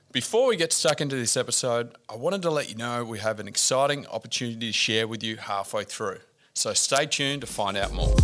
Before we get stuck into this episode, I wanted to let you know we have an exciting opportunity to share with you halfway through. So stay tuned to find out more.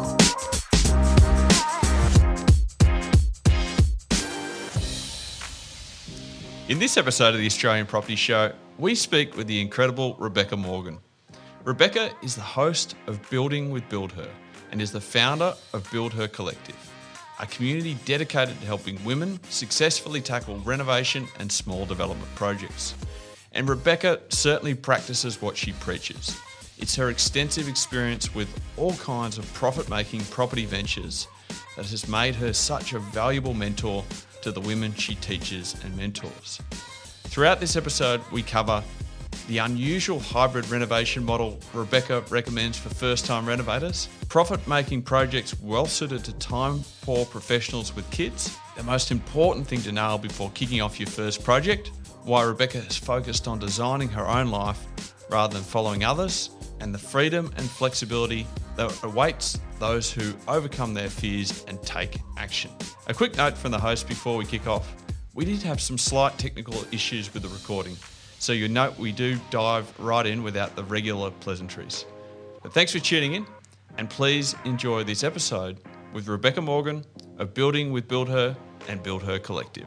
In this episode of the Australian Property Show, we speak with the incredible Rebecca Morgan. Rebecca is the host of Building with Build Her and is the founder of Build Her Collective, a community dedicated to helping women successfully tackle renovation and small development projects. And Rebecca certainly practices what she preaches. It's her extensive experience with all kinds of profit-making property ventures that has made her such a valuable mentor to the women she teaches and mentors. Throughout this episode, we cover the unusual hybrid renovation model Rebecca recommends for first-time renovators, profit-making projects well suited to time-poor professionals with kids, the most important thing to nail before kicking off your first project, why Rebecca has focused on designing her own life rather than following others, and the freedom and flexibility that awaits those who overcome their fears and take action. A quick note from the host before we kick off. We did have some slight technical issues with the recording, so you note we do dive right in without the regular pleasantries. But thanks for tuning in, and please enjoy this episode with Rebecca Morgan of Building with Build Her and Build Her Collective.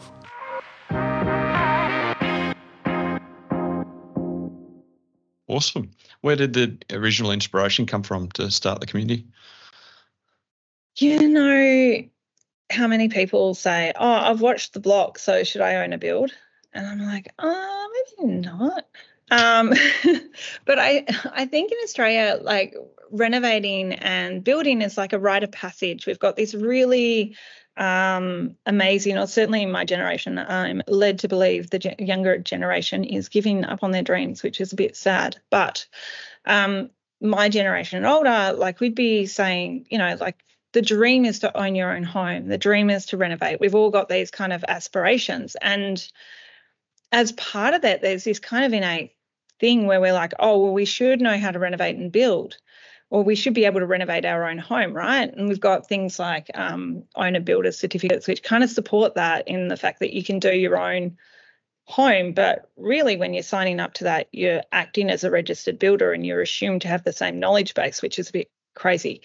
Awesome. Where did the original inspiration come from to start the community? You know how many people say, oh, I've watched The Block, so should I own a build? And I'm like, maybe not. But I think in Australia, like renovating and building is like a rite of passage. We've got this really amazing, or certainly in my generation, I'm led to believe the younger generation is giving up on their dreams, which is a bit sad. But my generation and older, like we'd be saying, you know, like the dream is to own your own home. The dream is to renovate. We've all got these kind of aspirations. And as part of that, there's this kind of innate thing where we're like, oh, well, we should know how to renovate and build, or we should be able to renovate our own home, right? And we've got things like owner builder certificates, which kind of support that in the fact that you can do your own home. But really, when you're signing up to that, you're acting as a registered builder and you're assumed to have the same knowledge base, which is a bit crazy.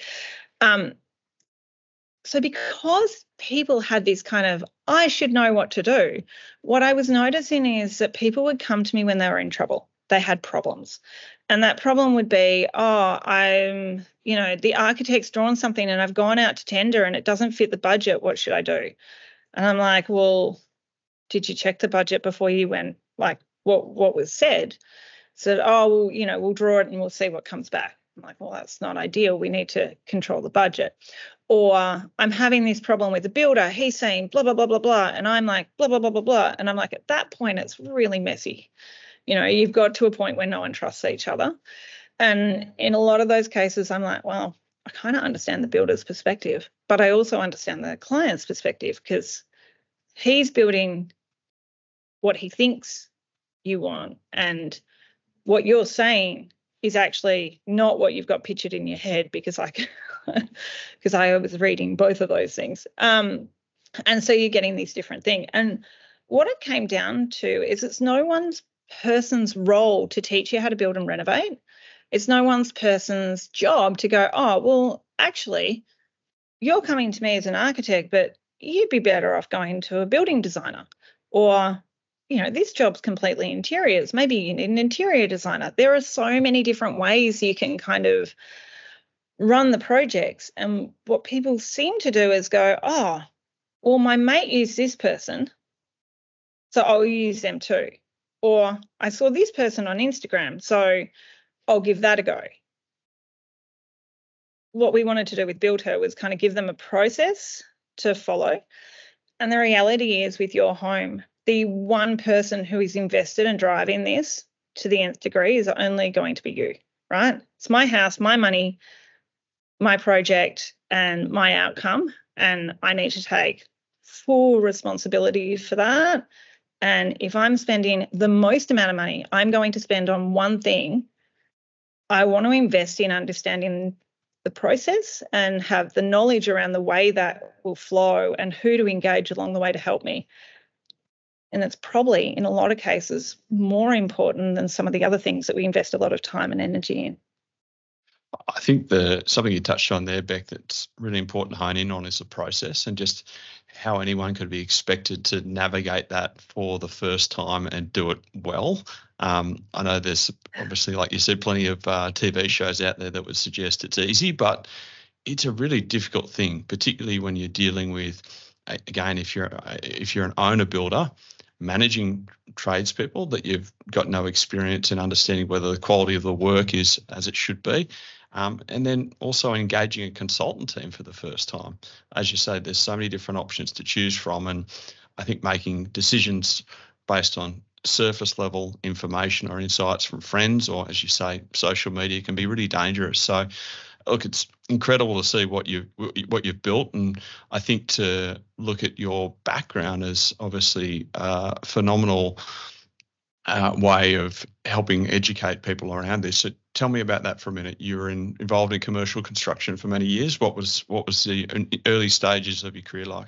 So because people had this kind of, I should know what to do, what I was noticing is that people would come to me when they were in trouble. They had problems. And that problem would be, the architect's drawn something and I've gone out to tender and it doesn't fit the budget. What should I do? And I'm like, well, did you check the budget before you went? Like, what was said? Said, we'll draw it and we'll see what comes back. I'm like, well, that's not ideal. We need to control the budget. Or I'm having this problem with the builder. He's saying blah, blah, blah, blah, blah. And I'm like, blah, blah, blah, blah, blah. And I'm like, at that point, it's really messy. You know, you've got to a point where no one trusts each other. And in a lot of those cases, I'm like, well, I kind of understand the builder's perspective, but I also understand the client's perspective because he's building what he thinks you want. And what you're saying is actually not what you've got pictured in your head because I was reading both of those things. And so you're getting these different things. And what it came down to is it's no one's person's role to teach you how to build and renovate. It's no one's person's job to go, oh, well, actually, you're coming to me as an architect, but you'd be better off going to a building designer. Or, this job's completely interiors. Maybe you need an interior designer. There are so many different ways you can kind of run the projects. And what people seem to do is go, oh, well, my mate used this person, so I'll use them too. Or I saw this person on Instagram, so I'll give that a go. What we wanted to do with Build Her was kind of give them a process to follow. And the reality is with your home, the one person who is invested in driving this to the nth degree is only going to be you, right? It's my house, my money, my project, and my outcome. And I need to take full responsibility for that. And if I'm spending the most amount of money I'm going to spend on one thing, I want to invest in understanding the process and have the knowledge around the way that will flow and who to engage along the way to help me. And it's probably, in a lot of cases, more important than some of the other things that we invest a lot of time and energy in. I think something you touched on there, Beck, that's really important to hone in on is the process and just how anyone could be expected to navigate that for the first time and do it well. I know there's obviously, like you said, plenty of TV shows out there that would suggest it's easy, but it's a really difficult thing, particularly when you're dealing with, again, if you're an owner builder, managing tradespeople that you've got no experience in understanding whether the quality of the work is as it should be. And then also engaging a consultant team for the first time. As you say, there's so many different options to choose from. And I think making decisions based on surface level information or insights from friends or, as you say, social media can be really dangerous. So look, it's incredible to see what you've built, and I think to look at your background as obviously a phenomenal way of helping educate people around this. So tell me about that for a minute. You were involved in commercial construction for many years. What was the early stages of your career like?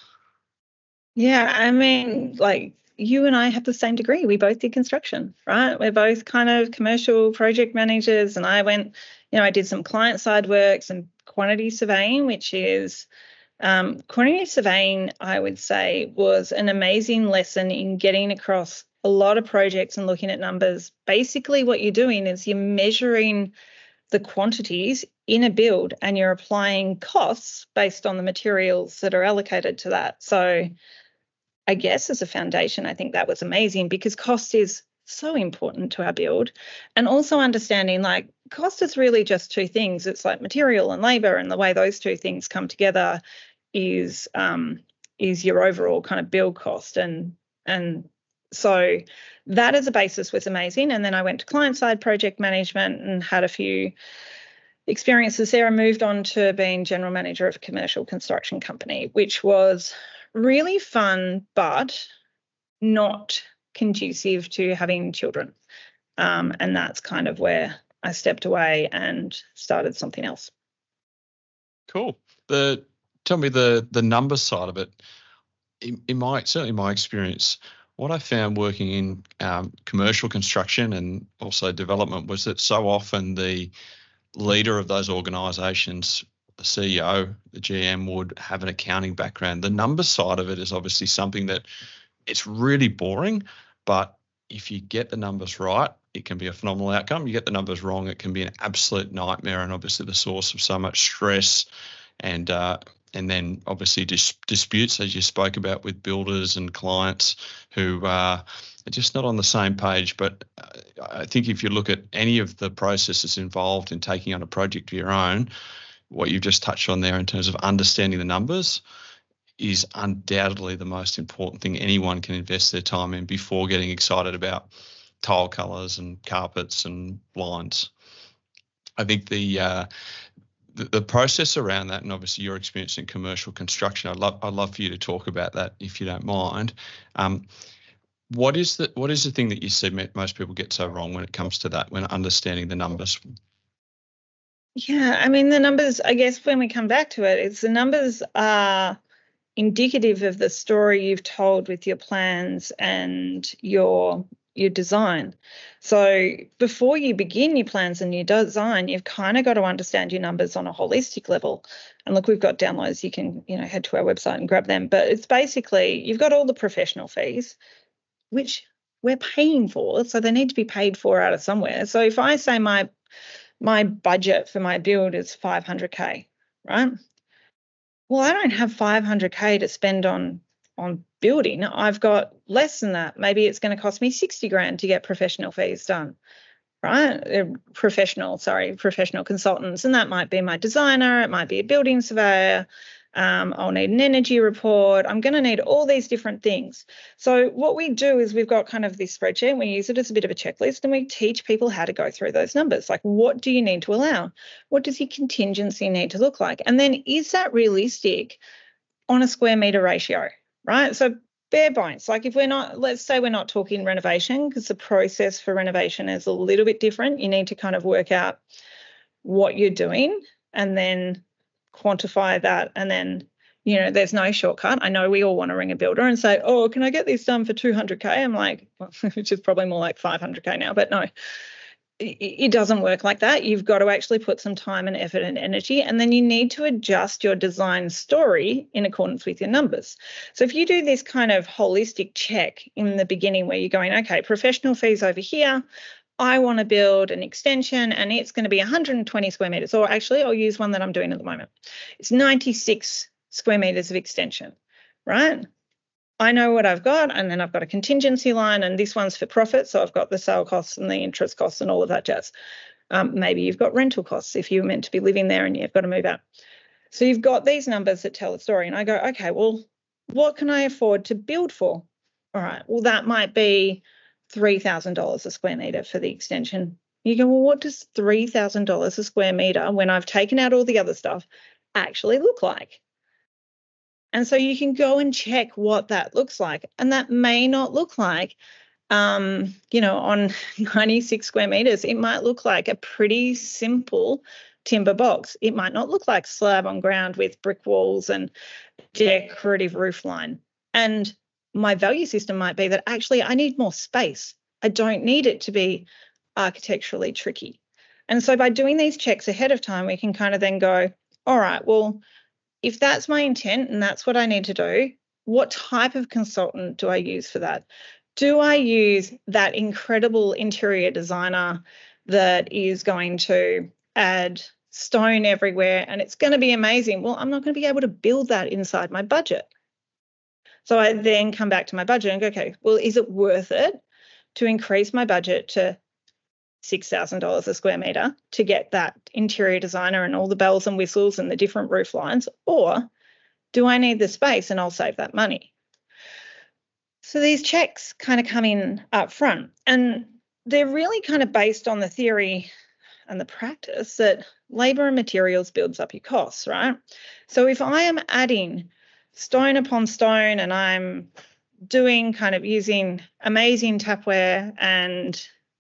Yeah, I mean, like you and I have the same degree. We both did construction, right? We're both kind of commercial project managers. And I went, I did some client side work, some quantity surveying, which is quantity surveying, I would say, was an amazing lesson in getting across a lot of projects and looking at numbers. Basically, what you're doing is you're measuring the quantities in a build and you're applying costs based on the materials that are allocated to that. So I guess as a foundation, I think that was amazing because cost is so important to our build. And also understanding like cost is really just two things. It's like material and labor, and the way those two things come together is your overall kind of build cost. And so that as a basis was amazing. And then I went to client-side project management and had a few experiences there. I moved on to being general manager of a commercial construction company, which was really fun, but not conducive to having children. And that's kind of where I stepped away and started something else. Cool. Tell me the numbers side of it. Certainly my experience, what I found working in commercial construction and also development was that so often the leader of those organisations, the CEO, the GM, would have an accounting background. The numbers side of it is obviously something that it's really boring, but if you get the numbers right, it can be a phenomenal outcome. You get the numbers wrong, it can be an absolute nightmare and obviously the source of so much stress and then obviously disputes, as you spoke about, with builders and clients who are just not on the same page. But I think if you look at any of the processes involved in taking on a project of your own, what you've just touched on there in terms of understanding the numbers is undoubtedly the most important thing anyone can invest their time in before getting excited about tile colours and carpets and blinds. I think the process around that, and obviously your experience in commercial construction, I'd love for you to talk about that if you don't mind. What is the thing that you see most people get so wrong when it comes to that, when understanding the numbers? Yeah, I mean, the numbers, I guess when we come back to it, it's the numbers are indicative of the story you've told with your plans and your design. So before you begin your plans and your design, you've kind of got to understand your numbers on a holistic level. And look, we've got downloads. You can, head to our website and grab them. But it's basically, you've got all the professional fees, which we're paying for. So they need to be paid for out of somewhere. So if I say my budget for my build is 500K, right? Well, I don't have 500K to spend on building. I've got less than that. Maybe it's going to cost me 60 grand to get professional fees done, right? Professional consultants. And that might be my designer. It might be a building surveyor. I'll need an energy report. I'm going to need all these different things. So what we do is we've got kind of this spreadsheet and we use it as a bit of a checklist and we teach people how to go through those numbers. Like, what do you need to allow? What does your contingency need to look like? And then is that realistic on a square meter ratio, right? So bare bones, like if let's say we're not talking renovation, because the process for renovation is a little bit different. You need to kind of work out what you're doing and then quantify that and then there's no shortcut. I know we all want to ring a builder and say, oh, can I get this done for 200K? I'm like, well, which is probably more like 500K now, but no, it doesn't work like that. You've got to actually put some time and effort and energy, and then you need to adjust your design story in accordance with your numbers. So if you do this kind of holistic check in the beginning where you're going, okay, professional fees over here, I want to build an extension and it's going to be 120 square meters, or actually I'll use one that I'm doing at the moment. It's 96 square meters of extension, right? I know what I've got, and then I've got a contingency line, and this one's for profit. So I've got the sale costs and the interest costs and all of that jazz. Maybe you've got rental costs if you're meant to be living there and you've got to move out. So you've got these numbers that tell a story. And I go, okay, well, what can I afford to build for? All right, well, that might be $3,000 a square meter for the extension. You go, well, what does $3,000 a square meter, when I've taken out all the other stuff, actually look like? And so you can go and check what that looks like. And that may not look like, on 96 square meters, it might look like a pretty simple timber box. It might not look like slab on ground with brick walls and decorative roof line. And my value system might be that actually I need more space. I don't need it to be architecturally tricky. And so by doing these checks ahead of time, we can kind of then go, all right, well, if that's my intent and that's what I need to do, what type of consultant do I use for that? Do I use that incredible interior designer that is going to add stone everywhere and it's going to be amazing? Well, I'm not going to be able to build that inside my budget. So I then come back to my budget and go, okay, well, is it worth it to increase my budget to $6,000 a square meter to get that interior designer and all the bells and whistles and the different roof lines, or do I need the space and I'll save that money? So these checks kind of come in up front, and they're really kind of based on the theory and the practice that labour and materials builds up your costs, right? So if I am adding stone upon stone and I'm doing kind of using amazing tapware and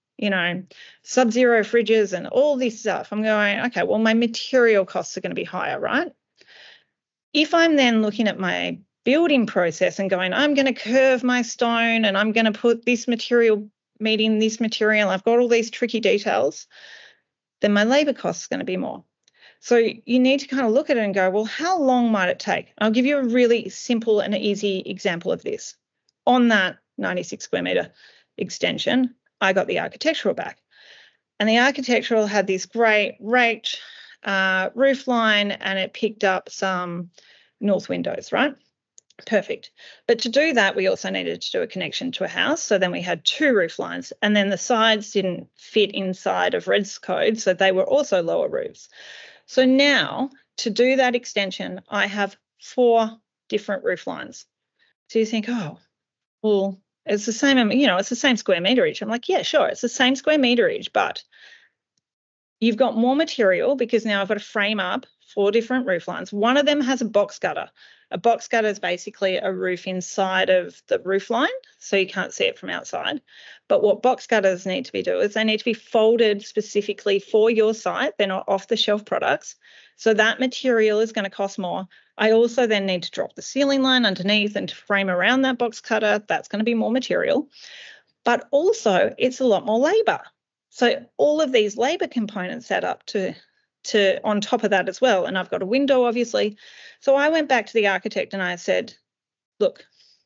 sub-zero fridges and all this stuff, I'm going, okay, well, my material costs are going to be higher, right? If I'm then looking at my building process and going, I'm going to curve my stone and I'm going to put this material meeting this material, I've got all these tricky details, then my labour costs are going to be more. So you need to kind of look at it and go, well, how long might it take? I'll give you a really simple and easy example of this. On that 96 square metre extension, I got the architectural back. And the architectural had this great raked roof line, and it picked up some north windows, right? Perfect. But to do that, we also needed to do a connection to a house. So then we had 2 roof lines, and then the sides didn't fit inside of Red's code, so they were also lower roofs. So now to do that extension, I have 4 different roof lines. So you think, oh, well, it's the same, it's the same square meterage. I'm like, yeah, sure, it's the same square meterage, but you've got more material because now I've got to frame up 4 different roof lines. One of them has a box gutter. A box gutter is basically a roof inside of the roof line, so you can't see it from outside. But what box gutters need to be doing is they need to be folded specifically for your site. They're not off-the-shelf products. So that material is going to cost more. I also then need to drop the ceiling line underneath and to frame around that box cutter. That's going to be more material. But also it's a lot more labour. So all of these labour components add up to on top of that as well. And I've got a window, obviously. So I went back to the architect and I said, look,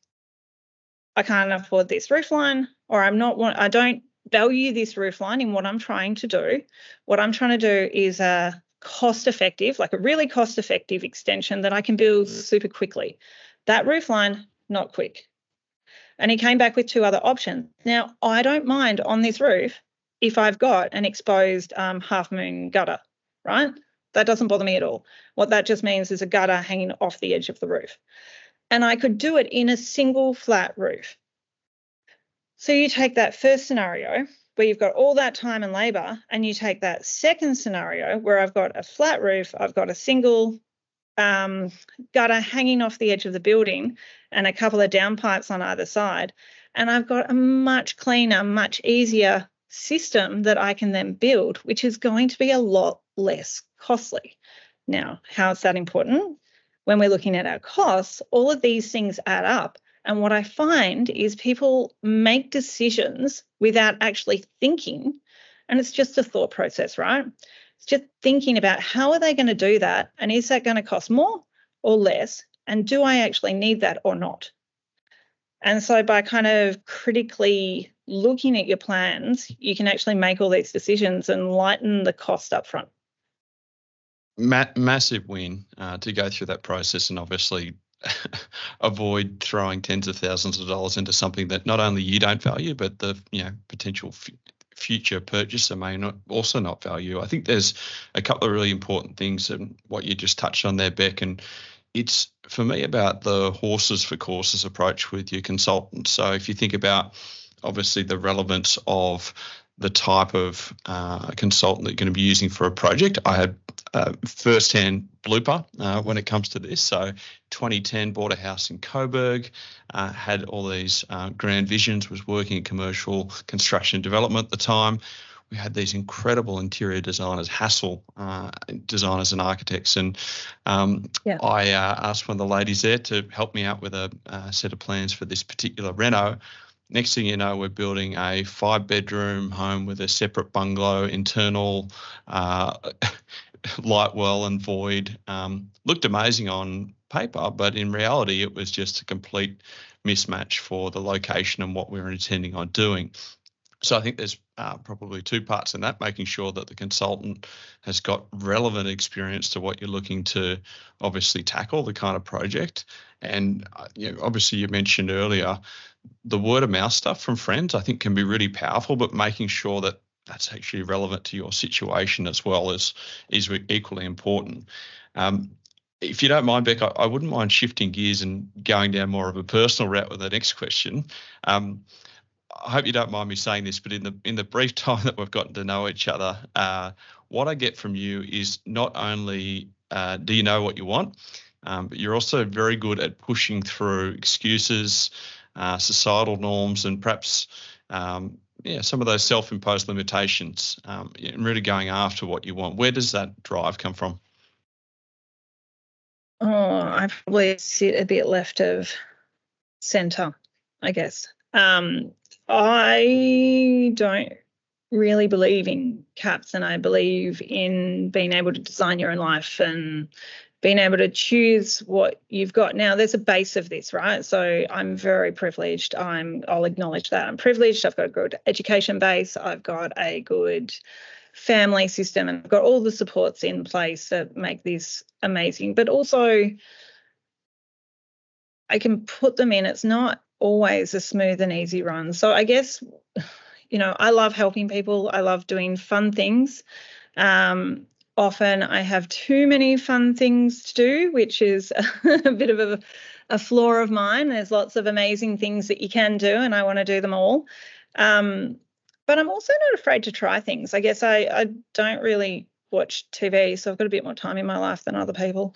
I can't afford this roof line, or I don't value this roof line in what I'm trying to do. What I'm trying to do is a cost-effective, like a really cost-effective extension that I can build super quickly. That roof line, not quick. And he came back with 2 other options. Now, I don't mind on this roof if I've got an exposed half-moon gutter, right? That doesn't bother me at all. What that just means is a gutter hanging off the edge of the roof. And I could do it in a single flat roof. So you take that first scenario where you've got all that time and labour, and you take that second scenario where I've got a flat roof, I've got a single gutter hanging off the edge of the building and a couple of downpipes on either side, and I've got a much cleaner, much easier system that I can then build, which is going to be a lot less costly. Now, how is that important? when we're looking at our costs, all of these things add up. And what I find is people make decisions without actually thinking, and it's just a thought process, right? It's just thinking about how are they going to do that, and is that going to cost more or less, and do I actually need that or not? And so by kind of critically looking at your plans, you can actually make all these decisions and lighten the cost up front. Massive win to go through that process and obviously avoid throwing tens of thousands of dollars into something that not only you don't value, but the potential future purchaser may also not value. I think there's a couple of really important things and what you just touched on there, Beck, and it's for me about the horses for courses approach with your consultant. So if you think about obviously the relevance of the type of consultant that you're going to be using for a project. I had first-hand blooper when it comes to this. So 2010, bought a house in Coburg, had all these grand visions, was working in commercial construction development at the time. We had these incredible interior designers, Hassel designers and architects. And I asked one of the ladies there to help me out with a set of plans for this particular reno. Next thing you know, we're building a 5-bedroom home with a separate bungalow, internal light well and void. Looked amazing on paper, but in reality, it was just a complete mismatch for the location and what we were intending on doing. So I think there's probably two parts in that, making sure that the consultant has got relevant experience to what you're looking to obviously tackle, the kind of project. And obviously you mentioned earlier, the word of mouth stuff from friends, I think can be really powerful, but making sure that that's actually relevant to your situation as well is equally important. If you don't mind, Beck, I wouldn't mind shifting gears and going down more of a personal route with the next question. I hope you don't mind me saying this, but in the brief time that we've gotten to know each other, what I get from you is not only do you know what you want, but you're also very good at pushing through excuses, societal norms, and perhaps some of those self-imposed limitations, and really going after what you want. Where does that drive come from? Oh, I probably sit a bit left of centre, I guess. I don't really believe in caps, and I believe in being able to design your own life and being able to choose what you've got. Now, there's a base of this, right? So I'm very privileged. I'll acknowledge that. I'm privileged. I've got a good education base. I've got a good family system, and I've got all the supports in place that make this amazing. But also, I can put them in. It's not always a smooth and easy run. So I guess, I love helping people. I love doing fun things. Often I have too many fun things to do, which is a bit of a flaw of mine. There's lots of amazing things that you can do, and I want to do them all. But I'm also not afraid to try things. I guess I don't really watch TV, so I've got a bit more time in my life than other people.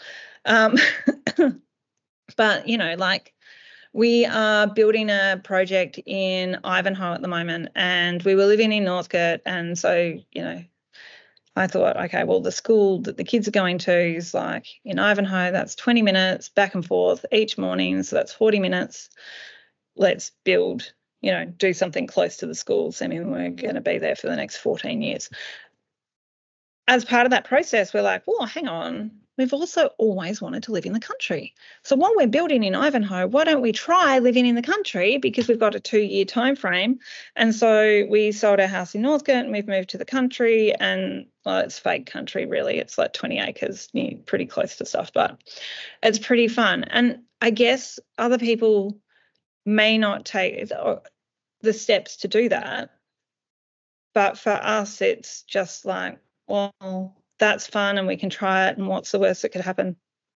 But, we are building a project in Ivanhoe at the moment, and we were living in Northcote. And so, I thought, okay, well, the school that the kids are going to is like in Ivanhoe, that's 20 minutes back and forth each morning. So that's 40 minutes. Let's build, do something close to the schools. I mean, we're going to be there for the next 14 years. As part of that process, we're like, well, hang on. We've also always wanted to live in the country. So while we're building in Ivanhoe, why don't we try living in the country, because we've got a 2-year time frame. And so we sold our house in Northcote and we've moved to the country, and it's fake country really. It's like 20 acres, pretty close to stuff, but it's pretty fun. And I guess other people may not take the steps to do that. But for us, it's just like, well, that's fun and we can try it, and what's the worst that could happen,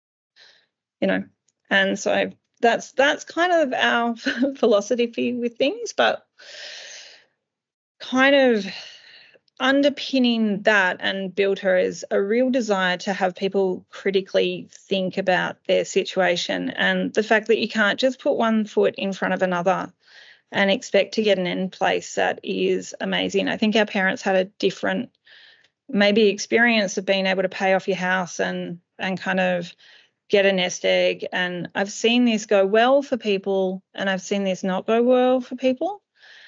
And so that's kind of our philosophy with things, but kind of underpinning that and Build Her is a real desire to have people critically think about their situation, and the fact that you can't just put one foot in front of another and expect to get an end place that is amazing. I think our parents had a different maybe experience of being able to pay off your house and kind of get a nest egg. And I've seen this go well for people and I've seen this not go well for people.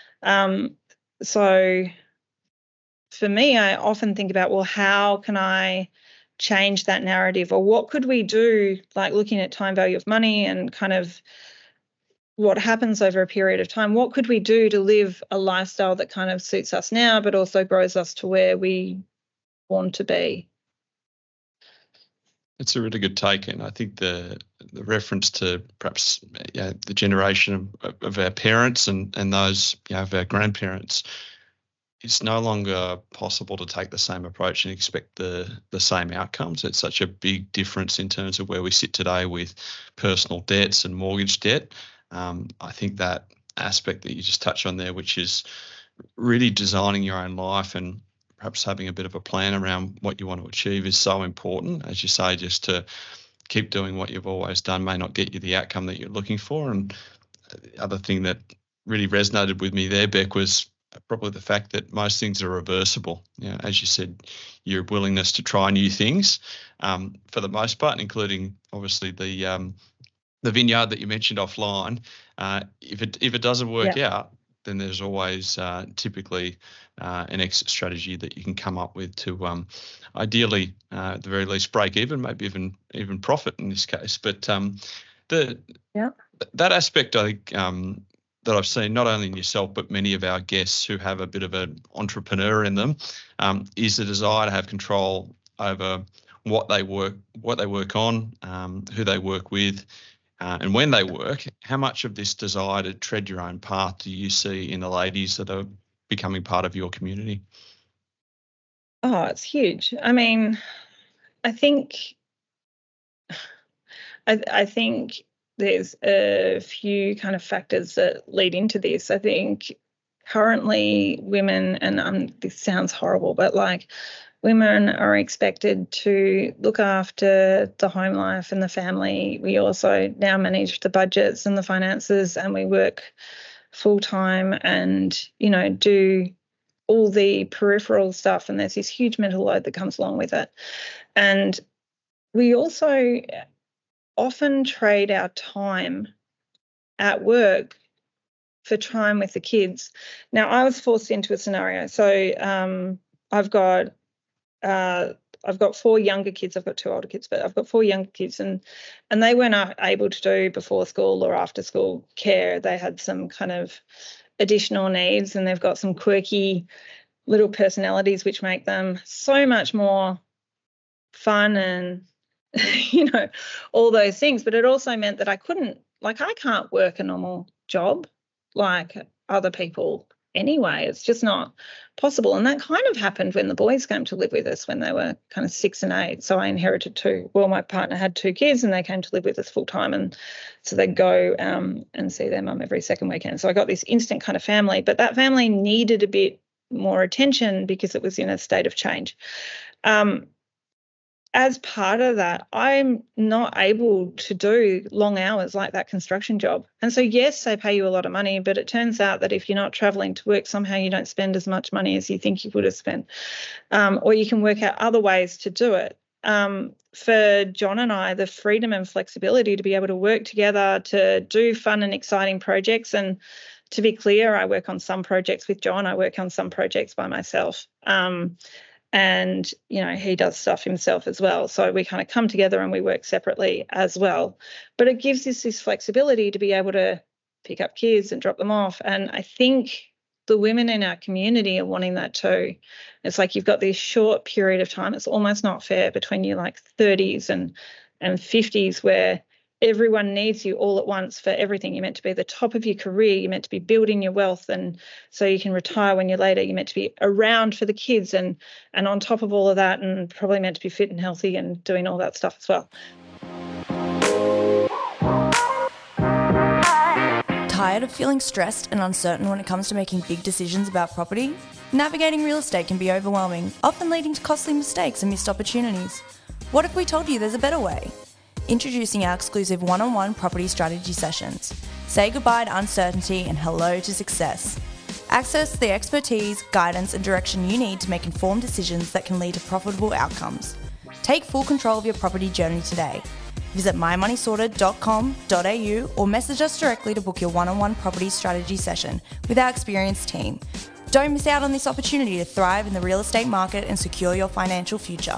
So for me, I often think about, well, how can I change that narrative, or what could we do, like looking at time value of money and kind of what happens over a period of time, what could we do to live a lifestyle that kind of suits us now, but also grows us to where we want to be? It's a really good take, and I think the reference to perhaps the generation of our parents and those of our grandparents, it's no longer possible to take the same approach and expect the same outcomes. It's such a big difference in terms of where we sit today with personal debts and mortgage debt. I think that aspect that you just touched on there, which is really designing your own life and perhaps having a bit of a plan around what you want to achieve, is so important. As you say, just to keep doing what you've always done may not get you the outcome that you're looking for. And the other thing that really resonated with me there, Beck, was probably the fact that most things are reversible. As you said, your willingness to try new things, for the most part, including obviously the vineyard that you mentioned offline. If it doesn't work out, then there's always typically an exit strategy that you can come up with to ideally, at the very least, break even, maybe even profit in this case. But that aspect, I think, that I've seen not only in yourself but many of our guests who have a bit of an entrepreneur in them, is the desire to have control over what they work on, who they work with. And when they work, how much of this desire to tread your own path do you see in the ladies that are becoming part of your community? Oh, it's huge. I mean, I think there's a few kind of factors that lead into this. I think currently women, and this sounds horrible, but like women are expected to look after the home life and the family. We also now manage the budgets and the finances, and we work full time and, do all the peripheral stuff. And there's this huge mental load that comes along with it. And we also often trade our time at work for time with the kids. Now, I was forced into a scenario. So I've got 4 younger kids. I've got 2 older kids, but I've got 4 younger kids, and they weren't able to do before school or after school care. They had some kind of additional needs, and they've got some quirky little personalities which make them so much more fun and, all those things. But it also meant that I can't work a normal job like other people anyway. It's just not possible. And that kind of happened when the boys came to live with us when they were kind of 6 and 8. So I inherited 2. Well, my partner had 2 kids and they came to live with us full time. And so they'd go and see their mum every second weekend. So I got this instant kind of family, but that family needed a bit more attention because it was in a state of change. As part of that, I'm not able to do long hours like that construction job. And so, yes, they pay you a lot of money, but it turns out that if you're not travelling to work, somehow you don't spend as much money as you think you would have spent. Or you can work out other ways to do it. For John and I, the freedom and flexibility to be able to work together, to do fun and exciting projects. And to be clear, I work on some projects with John. I work on some projects by myself. And, he does stuff himself as well. So we kind of come together and we work separately as well. But it gives us this flexibility to be able to pick up kids and drop them off. And I think the women in our community are wanting that too. It's like you've got this short period of time. It's almost not fair between your 30s and 50s where everyone needs you all at once for everything. You're meant to be at the top of your career. You're meant to be building your wealth, and so you can retire when you're later. You're meant to be around for the kids and on top of all of that, and probably meant to be fit and healthy and doing all that stuff as well. Tired of feeling stressed and uncertain when it comes to making big decisions about property? Navigating real estate can be overwhelming, often leading to costly mistakes and missed opportunities. What if we told you there's a better way? Introducing our exclusive one-on-one property strategy sessions. Say goodbye to uncertainty and hello to success. Access the expertise, guidance and direction you need to make informed decisions that can lead to profitable outcomes. Take full control of your property journey today. Visit mymoneysorted.com.au or message us directly to book your one-on-one property strategy session with our experienced team. Don't miss out on this opportunity to thrive in the real estate market and secure your financial future.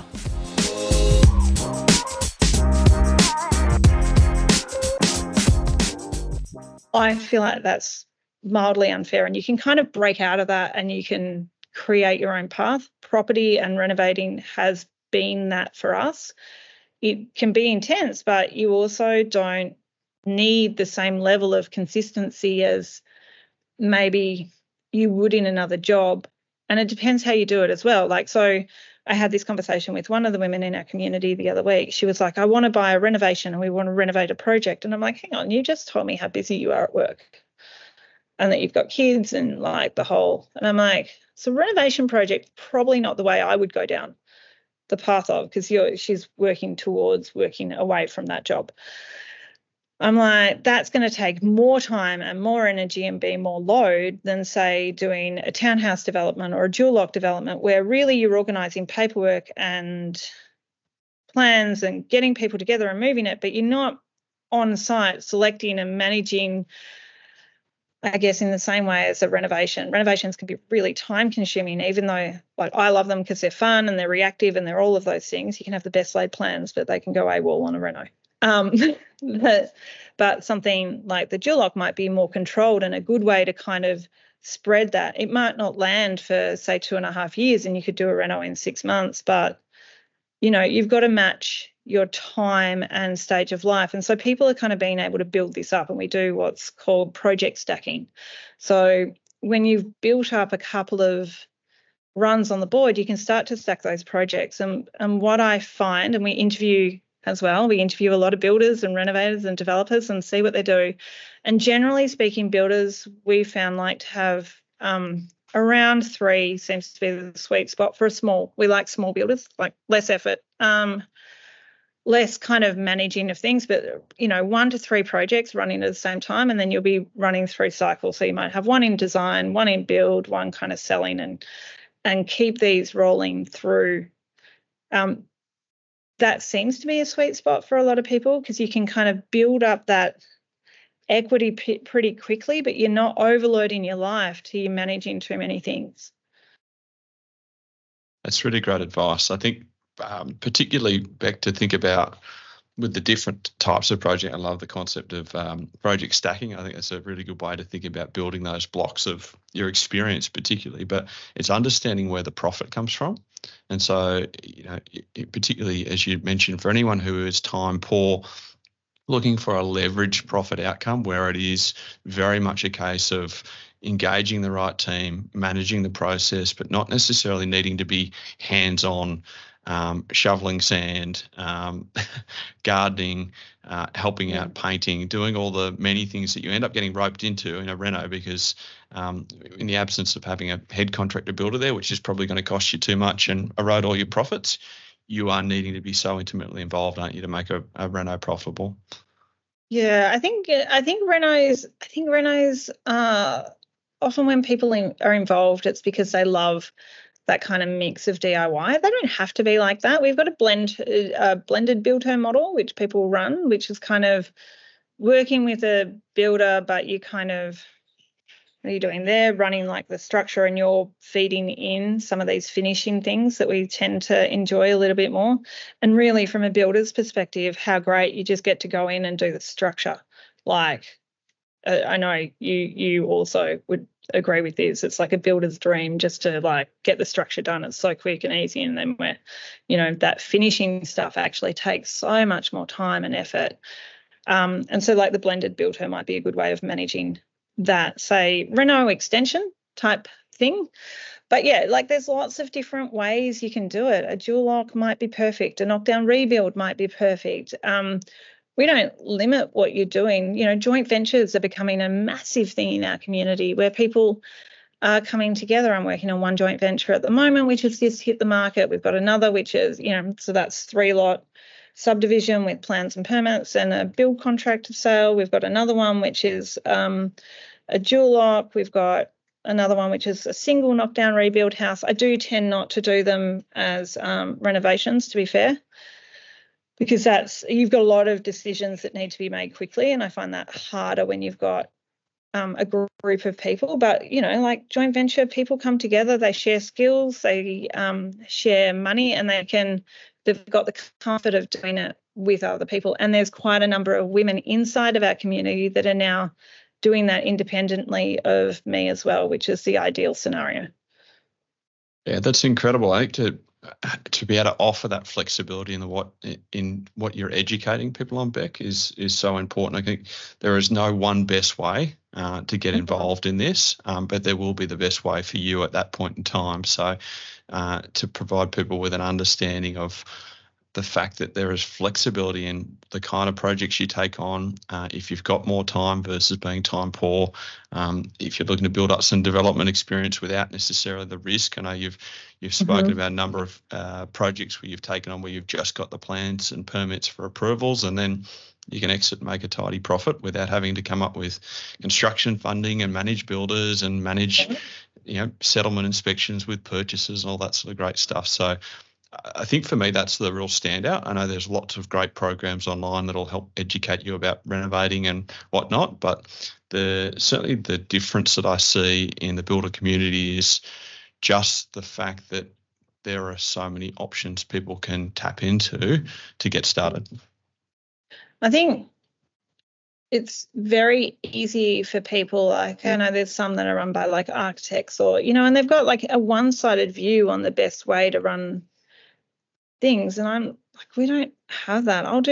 I feel like that's mildly unfair, and you can kind of break out of that and you can create your own path. Property and renovating has been that for us. It can be intense, but you also don't need the same level of consistency as maybe you would in another job. And it depends how you do it as well. Like, so I had this conversation with one of the women in our community the other week. She was like, I want to buy a renovation and we want to renovate a project. And I'm like, hang on, you just told me how busy you are at work and that you've got kids and like the whole. And I'm like, so renovation project, probably not the way I would go down the path of, because she's working away from that job. I'm like, that's going to take more time and more energy and be more load than, say, doing a townhouse development or a dual lock development where really you're organising paperwork and plans and getting people together and moving it, but you're not on site selecting and managing, I guess, in the same way as a renovation. Renovations can be really time consuming, even though like I love them because they're fun and they're reactive and they're all of those things. You can have the best laid plans, but they can go AWOL on a reno. But something like the dual lock might be more controlled and a good way to kind of spread that. It might not land for, say, 2.5 years and you could do a reno in 6 months, but, you know, you've got to match your time and stage of life. And so people are kind of being able to build this up, and we do what's called project stacking. So when you've built up a couple of runs on the board, you can start to stack those projects. And what I find, and we interview as well, we interview a lot of builders and renovators and developers and see what they do. And generally speaking, builders we found like to have around 3 seems to be the sweet spot for we like small builders, like less effort, less kind of managing of things, but, you know, 1 to 3 projects running at the same time, and then you'll be running through cycles. So you might have 1 in design, 1 in build, 1 kind of selling, and keep these rolling through. That seems to be a sweet spot for a lot of people because you can kind of build up that equity pretty quickly, but you're not overloading your life till you're managing too many things. That's really great advice. I think particularly back to think about with the different types of project. I love the concept of project stacking. I think that's a really good way to think about building those blocks of your experience particularly, but it's understanding where the profit comes from. And so, you know, particularly as you mentioned, for anyone who is time poor, looking for a leveraged profit outcome where it is very much a case of engaging the right team, managing the process, but not necessarily needing to be hands-on, shoveling sand, gardening, helping out, painting, doing all the many things that you end up getting roped into in a reno because in the absence of having a head contractor builder there, which is probably going to cost you too much and erode all your profits, you are needing to be so intimately involved, aren't you, to make a reno profitable? Yeah, I think renos often when people are involved, it's because they love that kind of mix of DIY. They don't have to be like that. We've got a blended build-to model, which people run, which is kind of working with a builder, but you kind of, what are you doing there? Running like the structure and you're feeding in some of these finishing things that we tend to enjoy a little bit more. And really from a builder's perspective, how great you just get to go in and do the structure. Like, I know you also would agree with this. It's like a builder's dream just to like get the structure done. It's so quick and easy. And then where, you know, that finishing stuff actually takes so much more time and effort. And so like the blended builder might be a good way of managing that, say, reno extension type thing. But yeah, like there's lots of different ways you can do it. A dual lock might be perfect. A knockdown rebuild might be perfect. We don't limit what you're doing. You know, joint ventures are becoming a massive thing in our community where people are coming together. I'm working on one joint venture at the moment, which has just hit the market. We've got another, which is, you know, so that's 3-lot subdivision with plans and permits and a build contract of sale. We've got another one, which is a dual lock. We've got another one, which is a single knockdown rebuild house. I do tend not to do them as renovations, to be fair. because you've got a lot of decisions that need to be made quickly, and I find that harder when you've got a group of people. But, like joint venture, people come together, they share skills, they share money, and they've got the comfort of doing it with other people. And there's quite a number of women inside of our community that are now doing that independently of me as well, which is the ideal scenario. Yeah, that's incredible. I think to be able to offer that flexibility in what you're educating people on, Beck, is so important. I think there is no one best way to get involved in this, but there will be the best way for you at that point in time. So to provide people with an understanding of the fact that there is flexibility in the kind of projects you take on, if you've got more time versus being time poor, if you're looking to build up some development experience without necessarily the risk. I know you've spoken about a number of projects where you've taken on where you've just got the plans and permits for approvals, and then you can exit and make a tidy profit without having to come up with construction funding and manage builders and manage settlement inspections with purchasers and all that sort of great stuff. So I think for me, that's the real standout. I know there's lots of great programs online that'll help educate you about renovating and whatnot, but certainly the difference that I see in the builder community is just the fact that there are so many options people can tap into to get started. I think it's very easy for people, like I know there's some that are run by like architects or, and they've got like a one-sided view on the best way to run things, and I'm like, we don't have that. I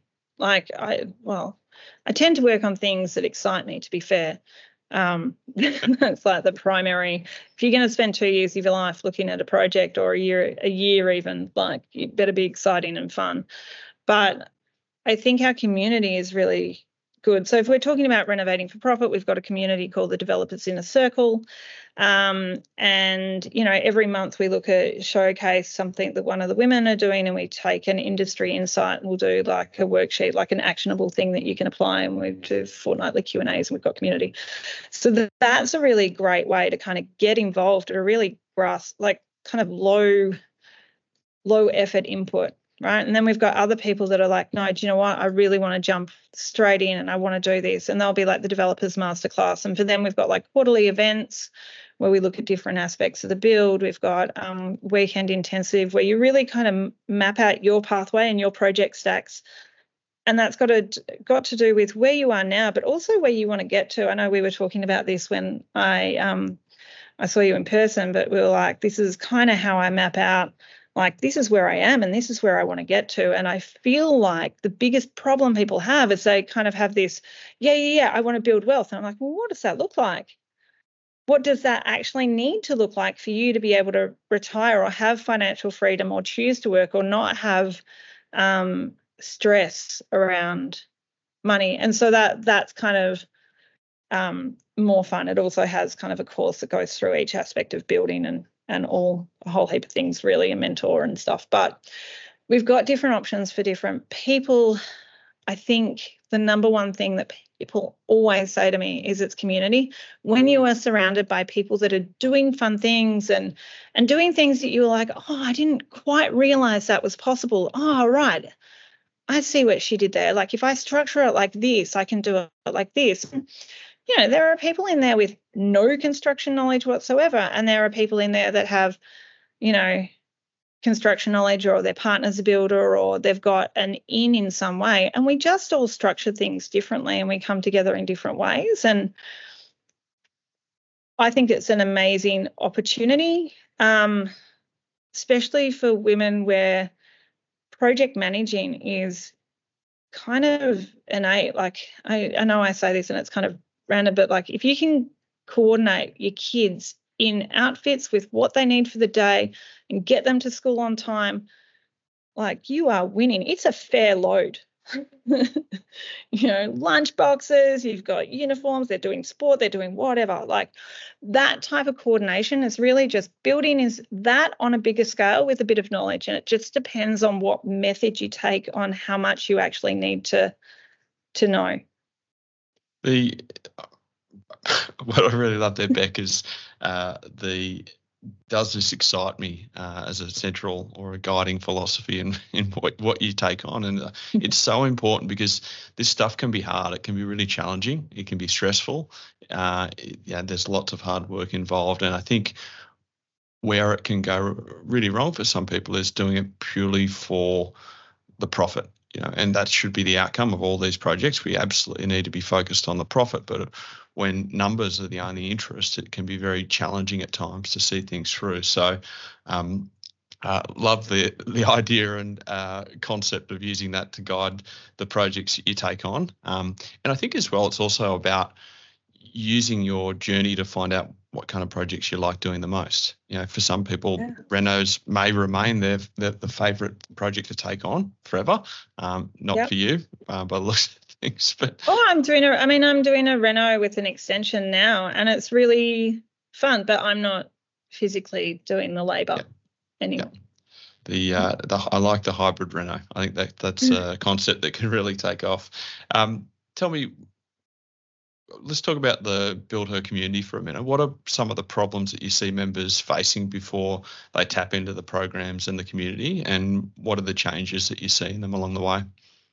tend to work on things that excite me, to be fair. That's like the primary. If you're going to spend 2 years of your life looking at a project, or a year even, like, it better be exciting and fun. But I think our community is really good. So if we're talking about renovating for profit, we've got a community called the Developers Inner Circle. And, every month we showcase something that one of the women are doing, and we take an industry insight, and we'll do like a worksheet, like an actionable thing that you can apply, and we do fortnightly Q&As, and we've got community. So that's a really great way to kind of get involved at a really kind of low effort input. Right. And then we've got other people that are like, no, do you know what? I really want to jump straight in and I want to do this. And they'll be like the developers masterclass. And for them, we've got like quarterly events where we look at different aspects of the build. We've got weekend intensive where you really kind of map out your pathway and your project stacks. And that's got to do with where you are now, but also where you want to get to. I know we were talking about this when I saw you in person, but we were like, this is kind of how I map out. Like, this is where I am and this is where I want to get to. And I feel like the biggest problem people have is they kind of have this, I want to build wealth. And I'm like, well, what does that look like? What does that actually need to look like for you to be able to retire or have financial freedom or choose to work or not have stress around money? And so that's kind of more fun. It also has kind of a course that goes through each aspect of building and a whole heap of things, really, a mentor and stuff. But we've got different options for different people. I think the number one thing that people always say to me is it's community. When you are surrounded by people that are doing fun things and doing things that you're like, oh, I didn't quite realize that was possible. Oh, right. I see what she did there. Like, if I structure it like this, I can do it like this. There are people in there with no construction knowledge whatsoever, and there are people in there that have, construction knowledge, or their partner's a builder, or they've got an in some way, and we just all structure things differently and we come together in different ways. And I think it's an amazing opportunity, especially for women, where project managing is kind of innate. Like, I know I say this and it's kind of random, but like, if you can coordinate your kids in outfits with what they need for the day and get them to school on time, like, you are winning. It's a fair load. Lunch boxes, you've got uniforms, they're doing sport, they're doing whatever. Like, that type of coordination is really just building is that on a bigger scale with a bit of knowledge. And it just depends on what method you take on how much you actually need to know. What I really love there, Beck, is the does this excite me as a central or a guiding philosophy in what you take on? And it's so important because this stuff can be hard. It can be really challenging. It can be stressful. There's lots of hard work involved. And I think where it can go really wrong for some people is doing it purely for the profit. And that should be the outcome of all these projects. We absolutely need to be focused on the profit, but when numbers are the only interest, it can be very challenging at times to see things through. So love the idea and concept of using that to guide the projects that you take on. And I think as well, it's also about using your journey to find out what kind of projects you like doing the most. For some people, renos may remain the favourite project to take on forever. Not for you, by the looks of things. But I'm doing a reno with an extension now, and it's really fun. But I'm not physically doing the labour anymore. I like the hybrid reno. I think that's a concept that can really take off. Tell me. Let's talk about the Build Her community for a minute. What are some of the problems that you see members facing before they tap into the programs and the community, and what are the changes that you see in them along the way?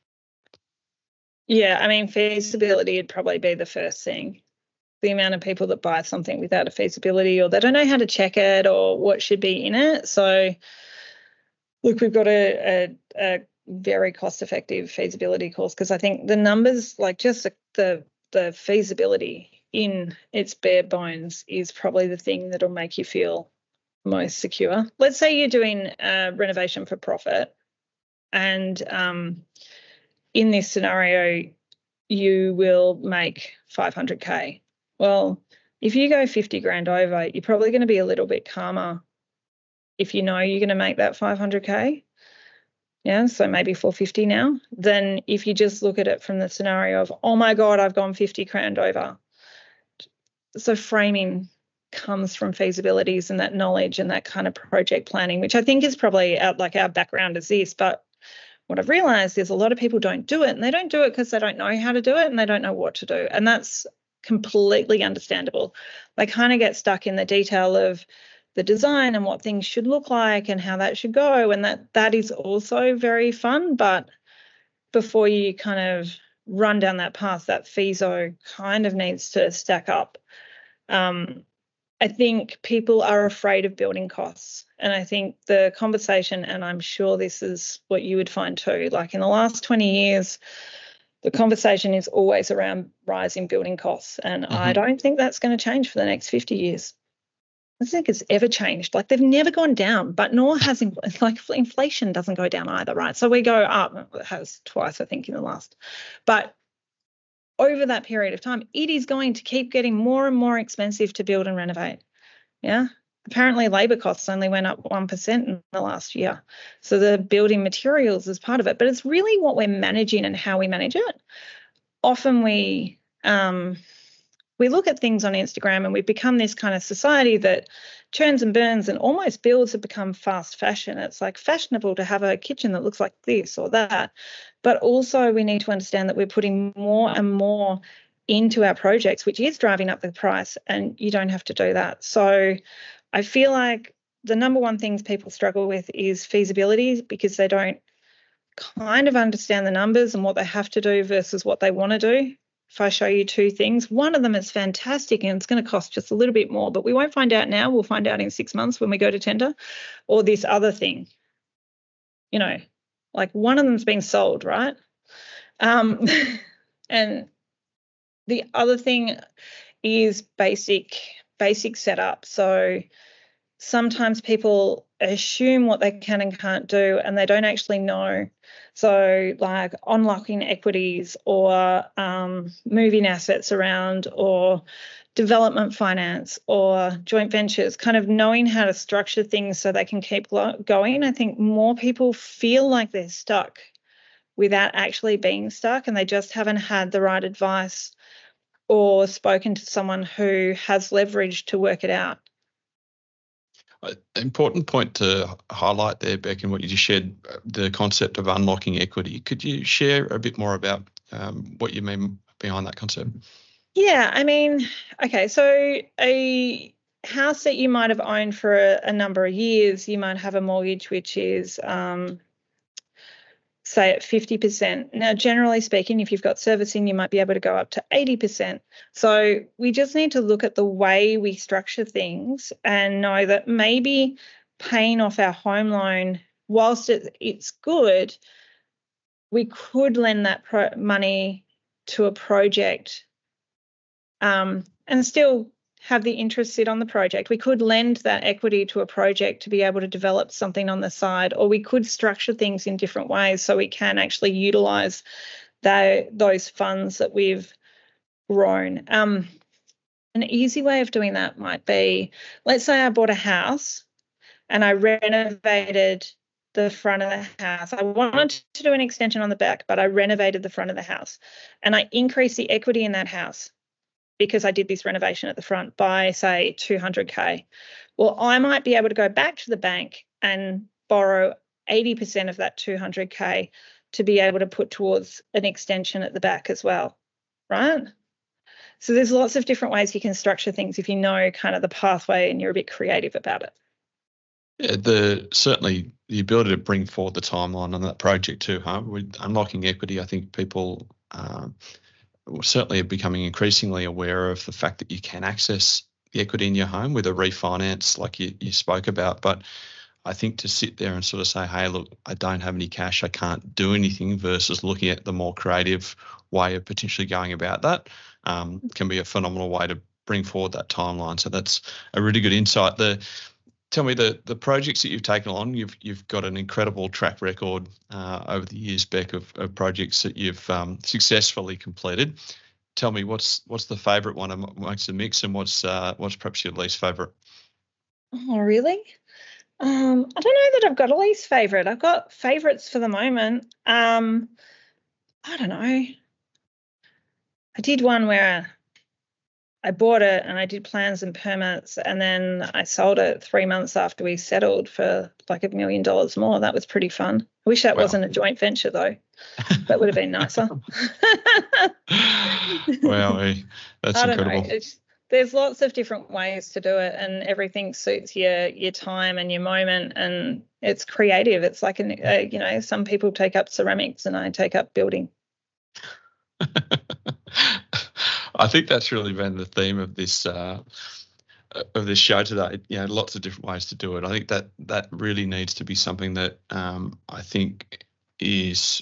Yeah, feasibility would probably be the first thing. The amount of people that buy something without a feasibility, or they don't know how to check it or what should be in it. So, look, we've got a very cost-effective feasibility course, because I think the numbers, like just the feasibility in its bare bones, is probably the thing that'll make you feel most secure. Let's say you're doing a renovation for profit, and in this scenario, you will make 500K. Well, if you go 50 grand over, you're probably going to be a little bit calmer if you know you're going to make that 500K. Yeah, so maybe 450 now. Then if you just look at it from the scenario of, oh my God, I've gone 50 grand over. So framing comes from feasibilities and that knowledge and that kind of project planning, which I think is probably our background is this. But what I've realised is a lot of people don't do it, and they don't do it because they don't know how to do it and they don't know what to do. And that's completely understandable. They kind of get stuck in the detail of the design and what things should look like and how that should go, and that is also very fun. But before you kind of run down that path, that FISO kind of needs to stack up. I think people are afraid of building costs, and I think the conversation, and I'm sure this is what you would find too, like in the last 20 years, the conversation is always around rising building costs, and I don't think that's going to change for the next 50 years. I don't think it's ever changed. Like, they've never gone down, but nor has inflation doesn't go down either, right? So we go up. It has twice, I think, in the last. But over that period of time, it is going to keep getting more and more expensive to build and renovate. Yeah. Apparently, labour costs only went up 1% in the last year. So the building materials is part of it, but it's really what we're managing and how we manage it. Often we look at things on Instagram, and we've become this kind of society that churns and burns, and almost builds have become fast fashion. It's like fashionable to have a kitchen that looks like this or that. But also we need to understand that we're putting more and more into our projects, which is driving up the price, and you don't have to do that. So I feel like the number one things people struggle with is feasibility, because they don't kind of understand the numbers and what they have to do versus what they want to do. If I show you two things, one of them is fantastic and it's going to cost just a little bit more, but we won't find out now. We'll find out in 6 months when we go to tender. Or this other thing, like one of them's being sold, right? And the other thing is basic setup. So sometimes people assume what they can and can't do, and they don't actually know. So like unlocking equities, or moving assets around, or development finance, or joint ventures, kind of knowing how to structure things so they can keep going. I think more people feel like they're stuck without actually being stuck, and they just haven't had the right advice or spoken to someone who has leverage to work it out. An important point to highlight there, Beck, and what you just shared, the concept of unlocking equity. Could you share a bit more about what you mean behind that concept? Yeah, okay, so a house that you might have owned for a number of years, you might have a mortgage which is, say, at 50%. Now, generally speaking, if you've got servicing, you might be able to go up to 80%. So we just need to look at the way we structure things and know that maybe paying off our home loan, whilst it's good, we could lend that money to a project and still have the interest sit on the project. We could lend that equity to a project to be able to develop something on the side, or we could structure things in different ways so we can actually utilise those funds that we've grown. An easy way of doing that might be, let's say I bought a house and I renovated the front of the house. I wanted to do an extension on the back, but I renovated the front of the house and I increased the equity in that house because I did this renovation at the front by, say, $200K. Well, I might be able to go back to the bank and borrow 80% of that $200K to be able to put towards an extension at the back as well, right? So there's lots of different ways you can structure things if you know kind of the pathway and you're a bit creative about it. Yeah, certainly the ability to bring forward the timeline on that project too, huh? With unlocking equity, I think people certainly are becoming increasingly aware of the fact that you can access the equity in your home with a refinance like you spoke about. But I think to sit there and sort of say, hey, look, I don't have any cash, I can't do anything, versus looking at the more creative way of potentially going about that can be a phenomenal way to bring forward that timeline. So that's a really good insight. Tell me the projects that you've taken on. You've got an incredible track record over the years, Beck, of projects that you've successfully completed. Tell me what's the favourite one amongst the mix, and what's perhaps your least favourite? Oh, really? I don't know that I've got a least favourite. I've got favourites for the moment. I don't know. I did one where I bought it and I did plans and permits, and then I sold it 3 months after we settled for like $1 million more. That was pretty fun. I wish that wasn't a joint venture though. That would have been nicer. Wow, that's incredible. There's lots of different ways to do it, and everything suits your time and your moment, and it's creative. It's like some people take up ceramics and I take up building. I think that's really been the theme of this show today. Lots of different ways to do it. I think that really needs to be something that I think is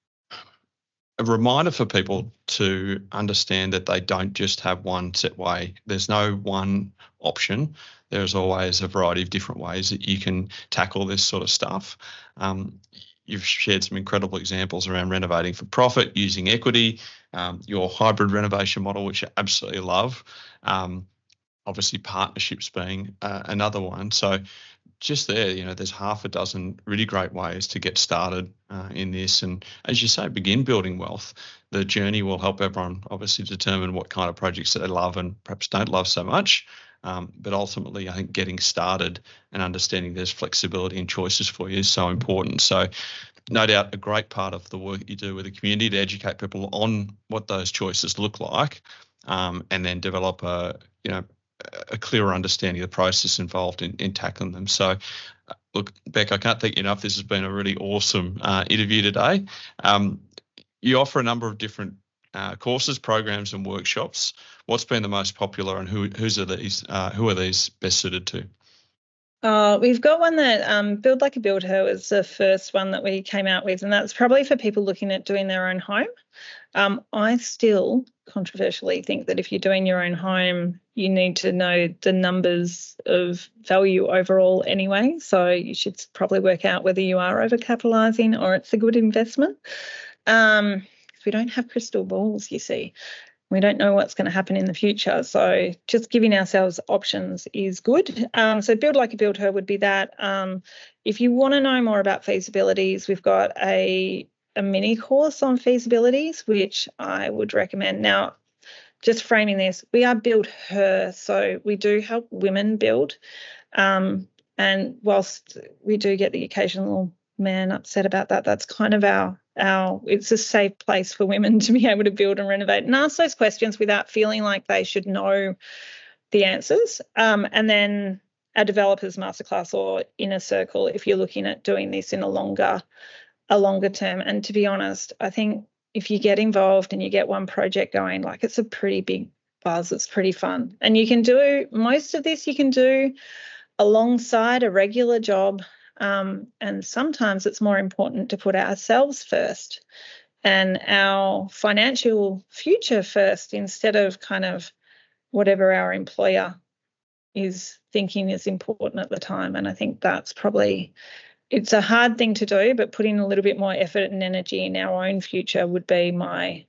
a reminder for people to understand that they don't just have one set way. There's no one option. There's always a variety of different ways that you can tackle this sort of stuff. You've shared some incredible examples around renovating for profit, using equity, your hybrid renovation model, which I absolutely love. Obviously, partnerships being another one. So just there, there's half a dozen really great ways to get started in this. And as you say, begin building wealth. The journey will help everyone obviously determine what kind of projects that they love and perhaps don't love so much. But ultimately, I think getting started and understanding there's flexibility and choices for you is so important. So no doubt a great part of the work you do with the community to educate people on what those choices look like, and then develop a clearer understanding of the process involved in tackling them. So look, Beck, I can't thank you enough. This has been a really awesome interview today. You offer a number of different courses, programs and workshops. What's been the most popular, and who are these best suited to? We've got one that Build Like a Build Her was the first one that we came out with, and that's probably for people looking at doing their own home. I still controversially think that if you're doing your own home, you need to know the numbers of value overall anyway. So you should probably work out whether you are overcapitalising or it's a good investment. We don't have crystal balls, you see. We don't know what's going to happen in the future. So just giving ourselves options is good. So Build Like a Build Her would be that. If you want to know more about feasibilities, we've got a mini course on feasibilities, which I would recommend. Now, just framing this, we are Build Her, so we do help women build. And whilst we do get the occasional man upset about that, that's kind of our it's a safe place for women to be able to build and renovate and ask those questions without feeling like they should know the answers. And then a developers masterclass or inner circle if you're looking at doing this in a longer term. And to be honest, I think if you get involved and you get one project going, like it's a pretty big buzz. It's pretty fun. And you can do most of this, you can do alongside a regular job. And sometimes it's more important to put ourselves first and our financial future first instead of kind of whatever our employer is thinking is important at the time. And I think that's probably, it's a hard thing to do, but putting a little bit more effort and energy in our own future would be my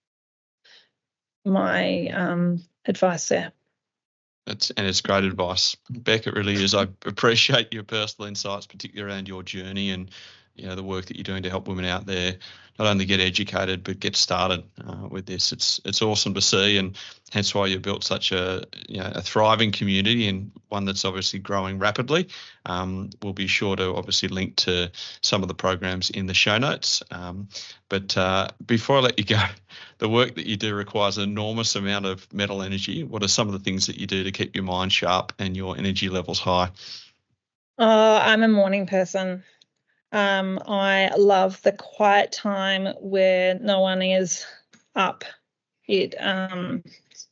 advice there. It's great advice, Beck. It really is. I appreciate your personal insights, particularly around your journey and the work that you're doing to help women out there not only get educated but get started with this. It's awesome to see, and hence why you built such a thriving community and one that's obviously growing rapidly. We'll be sure to obviously link to some of the programs in the show notes. But before I let you go, the work that you do requires an enormous amount of mental energy. What are some of the things that you do to keep your mind sharp and your energy levels high? I'm a morning person. I love the quiet time where no one is up. It kind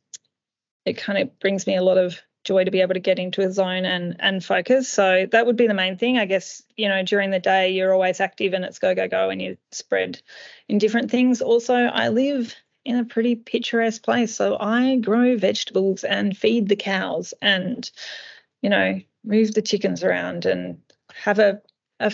of brings me a lot of joy to be able to get into a zone and focus. So that would be the main thing. I guess, during the day you're always active and it's go, go, go and you spread in different things. Also, I live in a pretty picturesque place. So I grow vegetables and feed the cows and, move the chickens around and have a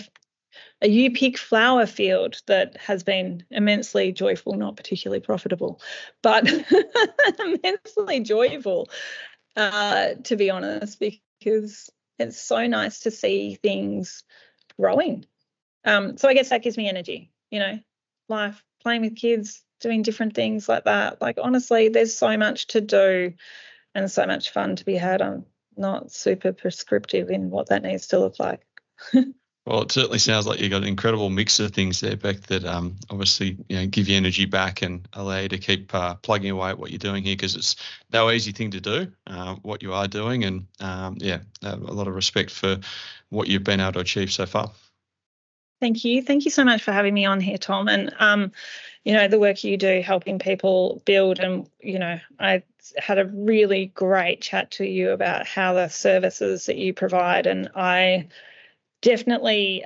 U-pick flower field that has been immensely joyful, not particularly profitable, but immensely joyful, to be honest, because it's so nice to see things growing. So I guess that gives me energy, life, playing with kids, doing different things like that. Like, honestly, there's so much to do and so much fun to be had. I'm not super prescriptive in what that needs to look like. Well, it certainly sounds like you've got an incredible mix of things there, Beck, that obviously give you energy back and allow you to keep plugging away at what you're doing here, because it's no easy thing to do, what you are doing. And, a lot of respect for what you've been able to achieve so far. Thank you. Thank you so much for having me on here, Tom. And, the work you do helping people build. And, I had a really great chat to you about how the services that you provide. And I definitely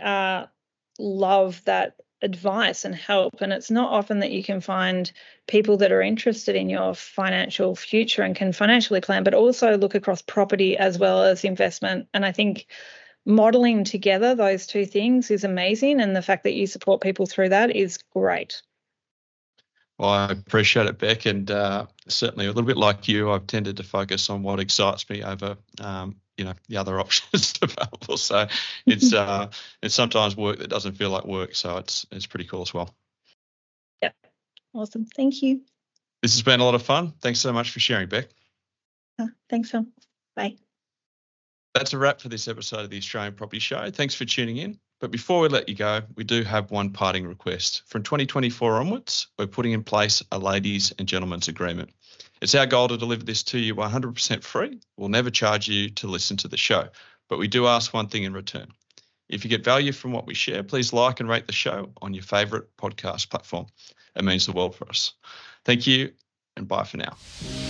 love that advice and help. And it's not often that you can find people that are interested in your financial future and can financially plan, but also look across property as well as investment. And I think modeling together those two things is amazing. And the fact that you support people through that is great. Well, I appreciate it, Beck, and certainly a little bit like you, I've tended to focus on what excites me over, the other options available. So it's sometimes work that doesn't feel like work. So it's pretty cool as well. Yeah, awesome. Thank you. This has been a lot of fun. Thanks so much for sharing, Beck. Thanks, Phil. Bye. That's a wrap for this episode of the Australian Property Show. Thanks for tuning in. But before we let you go, we do have one parting request. From 2024 onwards, we're putting in place a ladies and gentlemen's agreement. It's our goal to deliver this to you 100% free. We'll never charge you to listen to the show, but we do ask one thing in return. If you get value from what we share, please like and rate the show on your favourite podcast platform. It means the world for us. Thank you, and bye for now.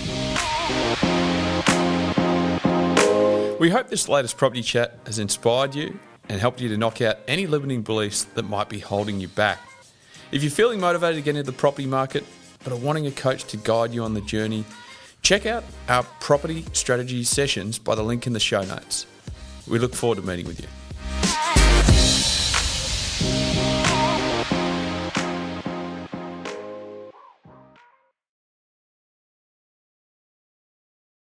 We hope this latest property chat has inspired you and helped you to knock out any limiting beliefs that might be holding you back. If you're feeling motivated to get into the property market but are wanting a coach to guide you on the journey, check out our property strategy sessions by the link in the show notes. We look forward to meeting with you.